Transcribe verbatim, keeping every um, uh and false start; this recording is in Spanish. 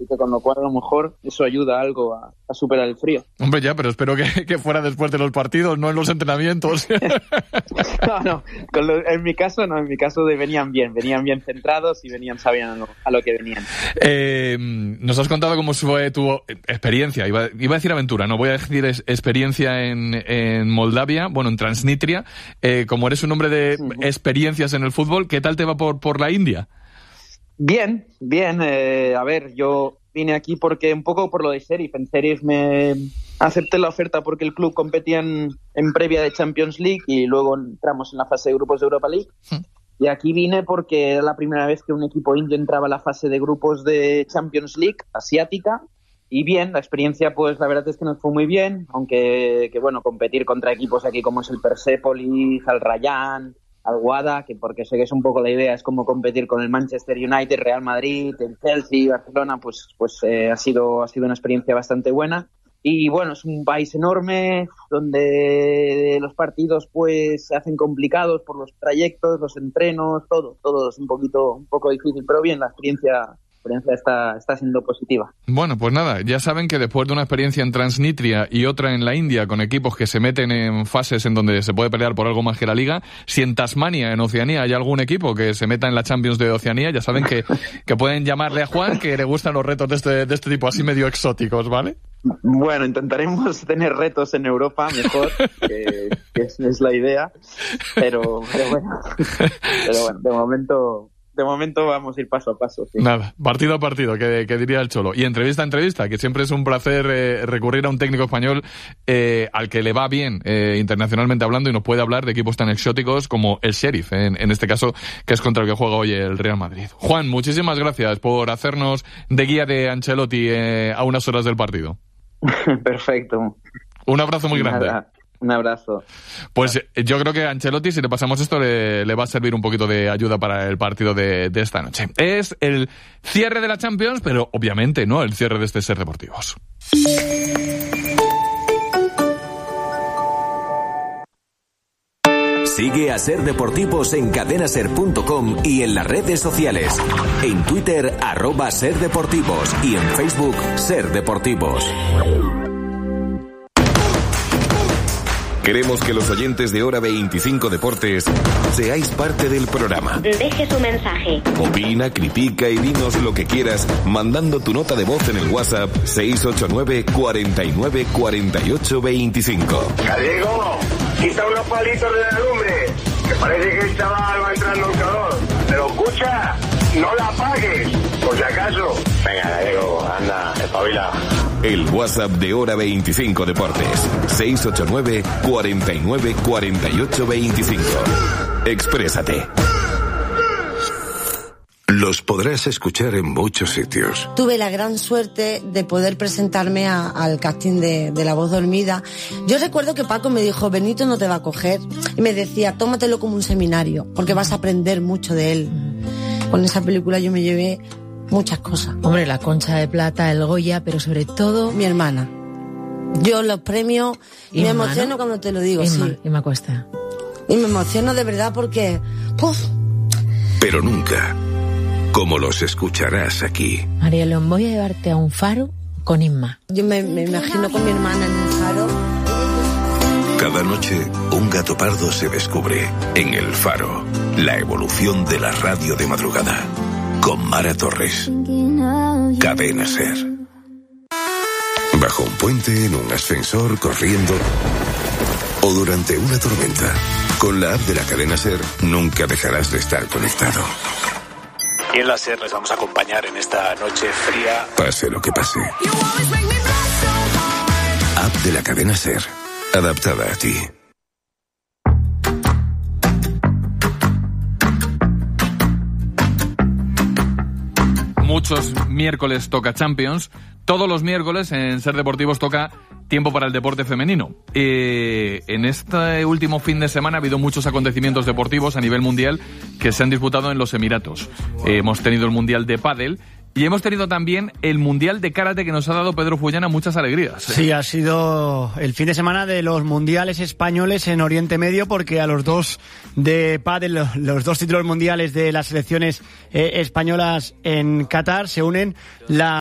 que con lo cual a lo mejor eso ayuda algo a, a superar el frío. Hombre, ya, pero espero que, que fuera después de los partidos, no en los entrenamientos. no, no, con lo, en mi caso no, en mi caso de, venían bien, venían bien centrados y venían sabiendo a lo, a lo que venían. Eh, nos has contado cómo fue tu experiencia, iba, iba a decir aventura, no voy a decir es, experiencia en, en Moldavia, bueno, en Transnistria, eh, como eres un hombre de uh-huh. experiencias en el fútbol, ¿qué tal te va por, por la India? Bien, bien, eh, a ver, yo vine aquí porque un poco por lo de Sheriff, en Sheriff me acepté la oferta porque el club competía en, en previa de Champions League y luego entramos en la fase de grupos de Europa League. ¿Sí? Y aquí vine porque era la primera vez que un equipo indio entraba a la fase de grupos de Champions League asiática. Y bien, la experiencia, pues la verdad es que nos fue muy bien, aunque, que bueno, competir contra equipos aquí como es el Persepolis, Al Rayyan, Al Wahda, que porque sé que es un poco la idea, es como competir con el Manchester United, Real Madrid, el Chelsea, Barcelona, pues, pues eh, ha sido, ha sido una experiencia bastante buena. Y bueno, es un país enorme, donde los partidos pues se hacen complicados por los trayectos, los entrenos, todo, todo es un poquito, un poco difícil, pero bien, la experiencia... La experiencia está, está siendo positiva. Bueno, pues nada, ya saben que después de una experiencia en Transnistria y otra en la India con equipos que se meten en fases en donde se puede pelear por algo más que la Liga, si en Tasmania, en Oceanía, hay algún equipo que se meta en la Champions de Oceanía, ya saben que, que pueden llamarle a Juan, que le gustan los retos de este, de este tipo así medio exóticos, ¿vale? Bueno, intentaremos tener retos en Europa mejor, que, que es, es la idea, pero, pero bueno, pero bueno, de momento... De momento vamos a ir paso a paso. Sí. Nada, partido a partido, que, que diría el Cholo. Y entrevista a entrevista, que siempre es un placer eh, recurrir a un técnico español eh, al que le va bien eh, internacionalmente hablando y nos puede hablar de equipos tan exóticos como el Sheriff, en, en este caso, que es contra el que juega hoy el Real Madrid. Juan, muchísimas gracias por hacernos de guía de Ancelotti eh, a unas horas del partido. Perfecto. Un abrazo muy grande. Nada. Un abrazo. Pues yo creo que a Ancelotti, si le pasamos esto, le, le va a servir un poquito de ayuda para el partido de, de esta noche. Es el cierre de la Champions, pero obviamente no el cierre de este Ser Deportivos. Sigue a Ser Deportivos en cadena ser punto com y en las redes sociales. En Twitter, arroba Ser Deportivos y en Facebook, Ser Deportivos. Queremos que los oyentes de Hora veinticinco Deportes seáis parte del programa. Deje su mensaje. Opina, critica y dinos lo que quieras mandando tu nota de voz en el WhatsApp seis ocho nueve, cuarenta y nueve, cuarenta y ocho, veinticinco. Gallego, quita unos palitos de la lumbre, que parece que el chaval va entrando en calor. Pero escucha, no la apagues, por si acaso. Venga, Gallego, anda, espabila. El WhatsApp de Hora veinticinco Deportes, seis ocho nueve, cuarenta y nueve, cuarenta y ocho, veinticinco. Exprésate. Los podrás escuchar en muchos sitios. Tuve la gran suerte de poder presentarme a, al casting de, de La Voz Dormida. Yo recuerdo que Paco me dijo, Benito no te va a coger. Y me decía, tómatelo como un seminario, porque vas a aprender mucho de él. Con esa película yo me llevé muchas cosas. Hombre, la Concha de Plata, el Goya, pero sobre todo... Mi hermana. Yo los premios ¿Y me Inma, emociono ¿no? cuando te lo digo, Inma, sí. Inma Cuesta. Y me emociono de verdad porque... ¡Puf! Pero nunca como los escucharás aquí. María León, voy a llevarte a un faro con Inma. Yo me, me imagino con mi hermana en un faro. Cada noche, un gato pardo se descubre en El Faro. La evolución de la radio de madrugada. Con Mara Torres. Cadena Ser. Bajo un puente, en un ascensor, corriendo o durante una tormenta. Con la app de la Cadena Ser, nunca dejarás de estar conectado. Y en la Ser les vamos a acompañar en esta noche fría. Pase lo que pase. App de la Cadena Ser. Adaptada a ti. Muchos miércoles toca Champions. Todos los miércoles en Ser Deportivos toca tiempo para el deporte femenino. Eh, en este último fin de semana ha habido muchos acontecimientos deportivos a nivel mundial que se han disputado en los Emiratos. Eh, hemos tenido el Mundial de Pádel y hemos tenido también el Mundial de Karate que nos ha dado Pedro Fullana muchas alegrías. ¿eh? Sí, ha sido el fin de semana de los mundiales españoles en Oriente Medio, porque a los dos de pádel, los dos títulos mundiales de las selecciones eh, españolas en Qatar se unen la